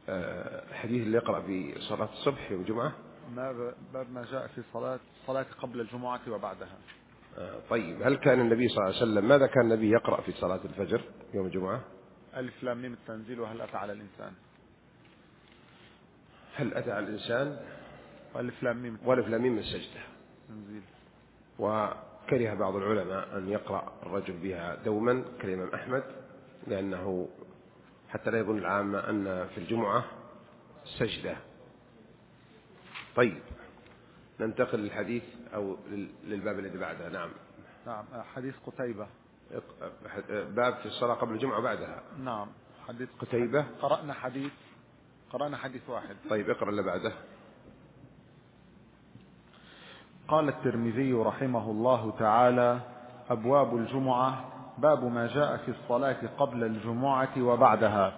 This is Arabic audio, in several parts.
الحديث اللي يقرأ في صلاة الصبح يوم الجمعة. باب ما جاء في صلاة قبل الجمعة وبعدها. طيب، هل كان النبي صلى الله عليه وسلم ماذا كان النبي يقرأ في صلاة الفجر يوم الجمعة؟ ألف لام ميم التنزيل وهل أتى على الإنسان. هل أتى على الإنسان وألف لام ميم وألف لام ميم السجدة. التنزيل. وكره بعض العلماء أن يقرأ الرجل بها دوما كالإمام أحمد، لأنه حتى لا يظن العامة أن في الجمعة سجدة. طيب، ننتقل للحديث أو للباب الذي بعده. نعم حديث قتيبة. باب في الصلاة قبل الجمعة بعدها. نعم حديث قتيبة. قرأنا حديث واحد. طيب، اقرأ اللي بعده. قال الترمذي رحمه الله تعالى: أبواب الجمعة، باب ما جاء في الصلاة قبل الجمعة وبعدها.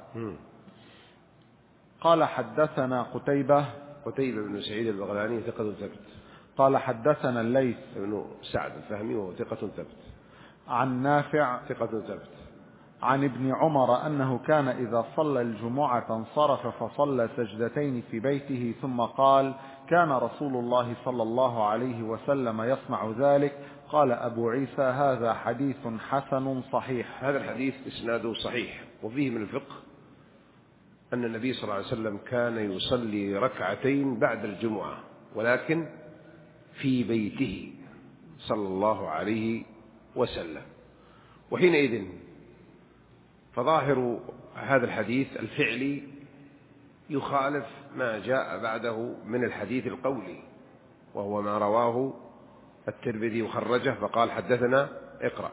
قال حدثنا قتيبة بن سعيد البغلاني ثقة ثبت. قال حدثنا الليث بن سعد الفهمي وهو ثقة ثبت. عن نافع ثقة ثبت. عن ابن عمر أنه كان إذا صلى الجمعة انصرف فصلى سجدتين في بيته ثم قال: كان رسول الله صلى الله عليه وسلم يصنع ذلك. قال أبو عيسى: هذا حديث حسن صحيح. هذا الحديث إسناده صحيح، وفيه من الفقه أن النبي صلى الله عليه وسلم كان يصلي ركعتين بعد الجمعة، ولكن في بيته صلى الله عليه وسلم. وحينئذ فظاهر هذا الحديث الفعلي يخالف ما جاء بعده من الحديث القولي، وهو ما رواه الترمذي وخرجه فقال: حدثنا. اقرأ.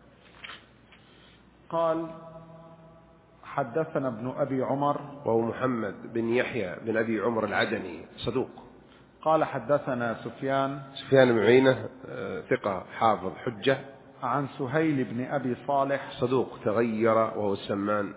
قال: حدثنا ابن أبي عمر، وهو محمد بن يحيى بن أبي عمر العدني صدوق. قال: حدثنا سفيان بن عيينة ثقة حافظ حجة. عن سهيل بن أبي صالح صدوق تغير وهو السمان.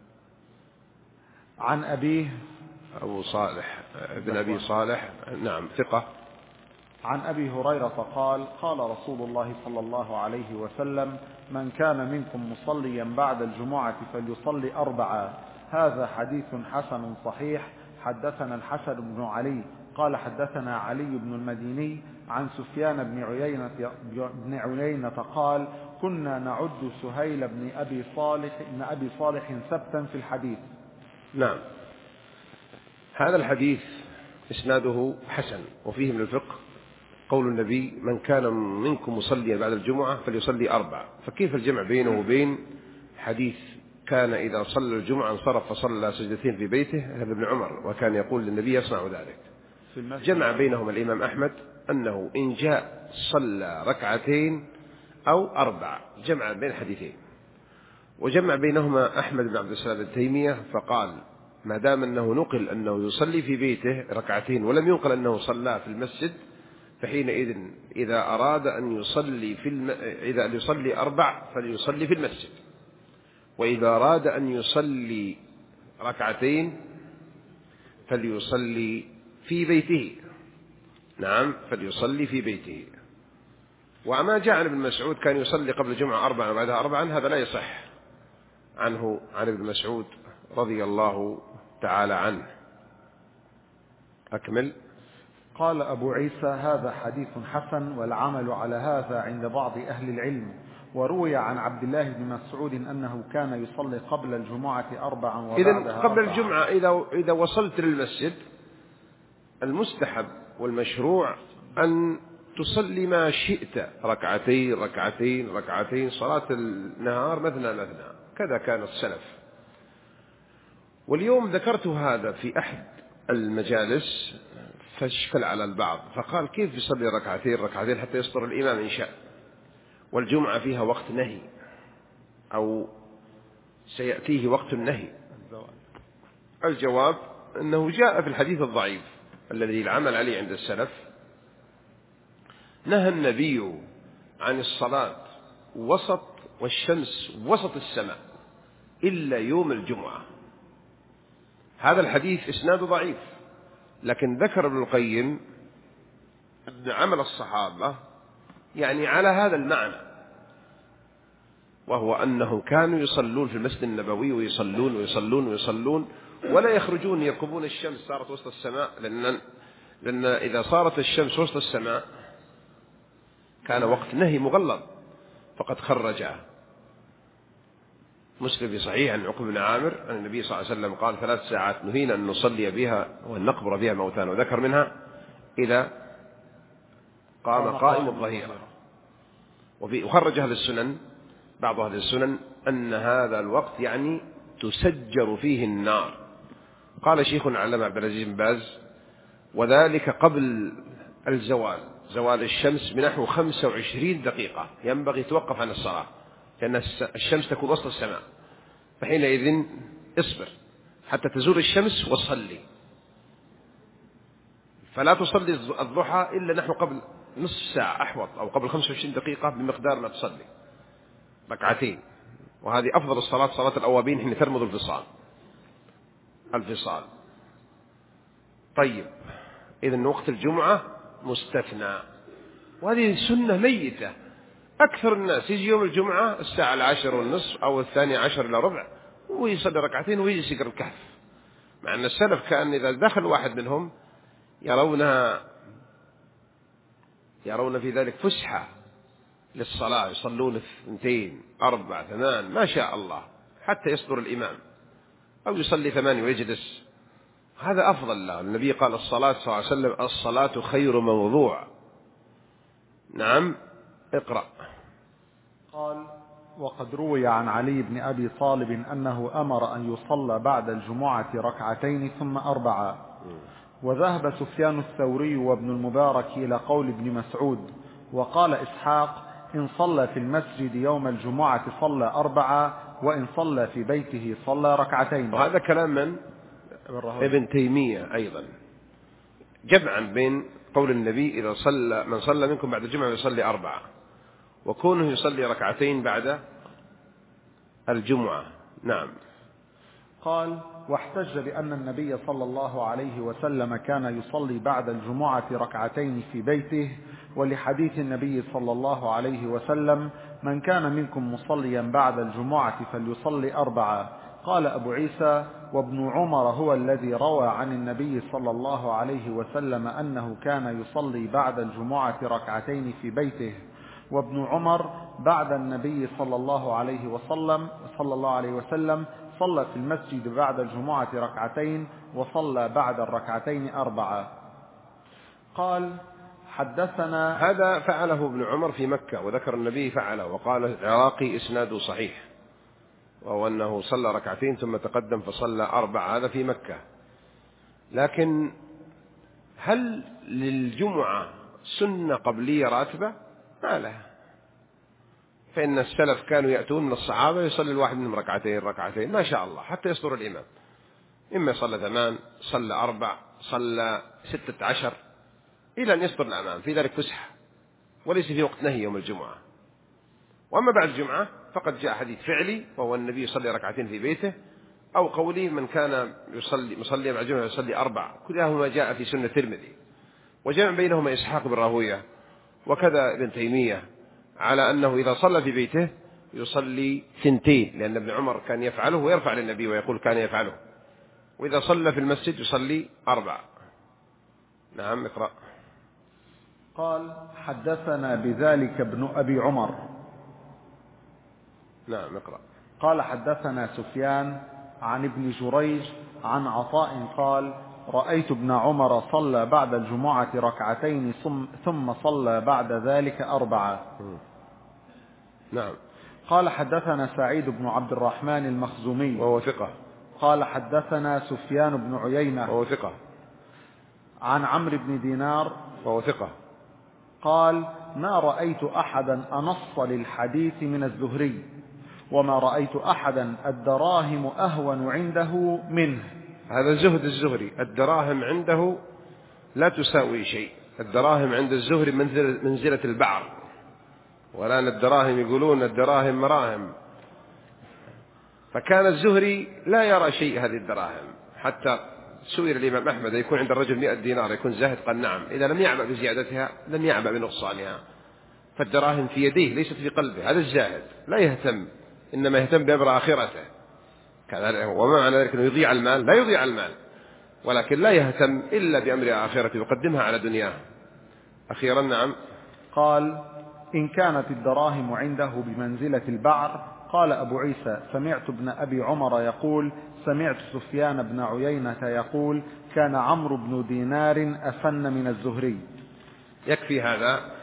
عن أبيه أبو صالح بن أبي صالح، نعم ثقة. عن أبي هريرة قال: قال رسول الله صلى الله عليه وسلم: من كان منكم مصليا بعد الجمعة فليصلي 4. هذا حديث حسن صحيح. حدثنا الحسن بن علي قال: حدثنا علي بن المديني عن سفيان بن عيينة قال: كنا نعد سهيل بن أبي صالح ثبتا في الحديث. نعم، هذا الحديث إسناده حسن، وفيه من الفقه قول النبي: من كان منكم مصليا بعد الجمعة فليصلي 4. فكيف الجمع بينه وبين حديث كان إذا صلى الجمعة انصرف فصلى سجدتين في بيته؟ هذا ابن عمر، وكان يقول للنبي يصنع ذلك. جمع بينهما الإمام أحمد أنه إن جاء صلى ركعتين أو 4، جمع بين الحديثين. وجمع بينهما أحمد بن عبد السلام التيمية فقال: ما دام أنه نقل أنه يصلي في بيته ركعتين ولم ينقل أنه صلى في المسجد، فحينئذ إذا أراد أن يصلي إذا يصلي 4 فليصلي في المسجد، وإذا أراد أن يصلي ركعتين فليصلي في بيته. نعم، فليصلي في بيته. وما جاء عن ابن مسعود كان يصلي قبل الجمعة 4 وبعدها 4، هذا لا يصح عنه عن ابن مسعود رضي الله تعالى عنه. أكمل. قال أبو عيسى: هذا حديث حسن، والعمل على هذا عند بعض أهل العلم. وروي عن عبد الله بن مسعود أنه كان يصلي قبل الجمعة 4 وبعدها 4. إذن قبل الجمعة إذا وصلت للمسجد المستحب والمشروع أن تصلي ما شئت، ركعتين، صلاة النهار مثنى، كذا كان السلف. واليوم ذكرت هذا في أحد المجالس فاشكل على البعض، فقال: كيف يصلي ركعتين حتى يسطر الإمام إن شاء، والجمعة فيها وقت نهي أو سيأتيه وقت النهي؟ الجواب أنه جاء في الحديث الضعيف الذي العمل عليه عند السلف: نهى النبي عن الصلاة وسط والشمس وسط السماء إلا يوم الجمعة. هذا الحديث إسناده ضعيف، لكن ذكر ابن القيم أن عمل الصحابة يعني على هذا المعنى، وهو أنهم كانوا يصلون في المسجد النبوي ويصلون ولا يخرجون يركبون الشمس صارت وسط السماء، لأن إذا صارت الشمس وسط السماء كان وقت نهي مغلظ، فقد خرج مسلم في صحيح عن عقبة بن عامر أن النبي صلى الله عليه وسلم قال 3 ساعات نهينا أن نصلي بها وأن نقبر بها موتانا، وذكر منها إلى قام قائم الظهيرة. وخرج أهل السنن بعض أهل السنن أن هذا الوقت يعني تسجر فيه النار. قال شيخنا العلامة عبد العزيز بن باز: وذلك قبل الزوال، زوال الشمس بنحو 25 دقيقة ينبغي توقف عن الصلاة، لأن الشمس تكون وسط السماء، فحينئذ اصبر حتى تزول الشمس وصلي، فلا تصلي الضحى إلا نحو قبل نصف ساعة أحوط، أو قبل 25 دقيقة بمقدار ما تصلي ركعتين. وهذه أفضل الصلاة، صلاة الأوابين حين ترمض الفصال. طيب، إذن وقت الجمعة مستثنى، وهذه سنة ميتة. أكثر الناس يجي يوم الجمعة الساعة 10:30 أو 12:45 ويصلي ركعتين ويجلس يقرأ الكهف، مع أن السلف كان إذا دخل واحد منهم يرون في ذلك فسحة للصلاة، يصلون 2 4 8 ما شاء الله حتى يصدر الإمام، أو يصلي 8 ويجلس، هذا أفضل له. النبي قال الصلاة صلى الله عليه وسلم: الصلاة خير موضوع. نعم، اقرأ. قال: وقد روي عن علي بن أبي طالب أنه أمر أن يصلى بعد الجمعة 2 ثم 4. وذهب سفيان الثوري وابن المبارك إلى قول ابن مسعود. وقال إسحاق: إن صلى في المسجد يوم الجمعة صلى 4، وإن صلى في بيته صلى 2. وهذا كلام من؟ ابن تيمية أيضا، جمعا بين قول النبي: إذا صلى من صلى منكم بعد الجمعة يصلي 4، وكونه يصلي 2 بعد الجمعة. نعم. قال: واحتج بأن النبي صلى الله عليه وسلم كان يصلي بعد الجمعة 2 في بيته، ولحديث النبي صلى الله عليه وسلم: من كان منكم مصليا بعد الجمعة فليصلي 4. قال أبو عيسى: وابن عمر هو الذي روى عن النبي صلى الله عليه وسلم أنه كان يصلي بعد الجمعة 2 في بيته. وابن عمر بعد النبي صلى الله عليه وسلم صلى في المسجد بعد الجمعة 2 وصلى بعد 2 4. قال: حدثنا. هذا فعله ابن عمر في مكة، وذكر النبي فعله، وقال العراقي إسناده صحيح، وهو أنه صلى 2 ثم تقدم فصلى 4، هذا في مكة. لكن هل للجمعة سنة قبلية راتبة؟ ما لها، فإن السلف كانوا يأتون من الصحابة يصلي الواحد منهم 2 ما شاء الله حتى يصدر الإمام، إما صلى 8 صلى 4 صلى 16 إلى أن يصدر الأمام، في ذلك فسحة وليس في وقت نهي يوم الجمعة. وأما بعد الجمعة فقد جاء حديث فعلي، وهو النبي يصلي 2 في بيته، أو قولي من كان مصلي بعد الجمعة يصلي 4، كلاهما جاء في سنة الترمذي. وجمع بينهما إسحاق بن راهوية وكذا ابن تيمية على أنه إذا صلى في بيته يصلي 2، لأن ابن عمر كان يفعله ويرفع للنبي ويقول كان يفعله، وإذا صلى في المسجد يصلي 4. نعم، اقرأ. قال: حدثنا بذلك ابن أبي عمر. نعم، اقرأ. قال: حدثنا سفيان عن ابن جريج عن عطاء قال: رأيت ابن عمر صلى بعد الجمعة 2 ثم صلى بعد ذلك 4. نعم. قال: حدثنا سعيد بن عبد الرحمن المخزومي وهو ثقة. قال: حدثنا سفيان بن عيينة وهو ثقة. عن عمرو بن دينار وهو ثقة. قال: ما رأيت أحدا أنص للحديث من الزهري، وما رأيت أحدا الدراهم أهون عنده منه. هذا زهد الزهري، الدراهم عنده لا تساوي شيء، الدراهم عند الزهري منزلة البعر، والآن الدراهم يقولون الدراهم مراهم، فكان الزهري لا يرى شيء هذه الدراهم. حتى سئل الإمام أحمد: يكون عند الرجل 100 دينار يكون زاهد؟ قال: نعم، إذا لم يعبأ بزيادتها لم يعبأ بنقصانها. فالدراهم في يديه ليست في قلبه، هذا الزاهد لا يهتم، إنما يهتم بأمر آخرته. وما معنى ذلك أنه يضيع المال؟ لا يضيع المال، ولكن لا يهتم إلا بأمر آخرته يقدمها على دنياه. أخيرا نعم. قال: إن كانت الدراهم عنده بمنزلة البعر. قال أبو عيسى: سمعت ابن أبي عمر يقول: سمعت سفيان بن عيينة يقول: كان عمرو بن دينار أفن من الزهري. يكفي هذا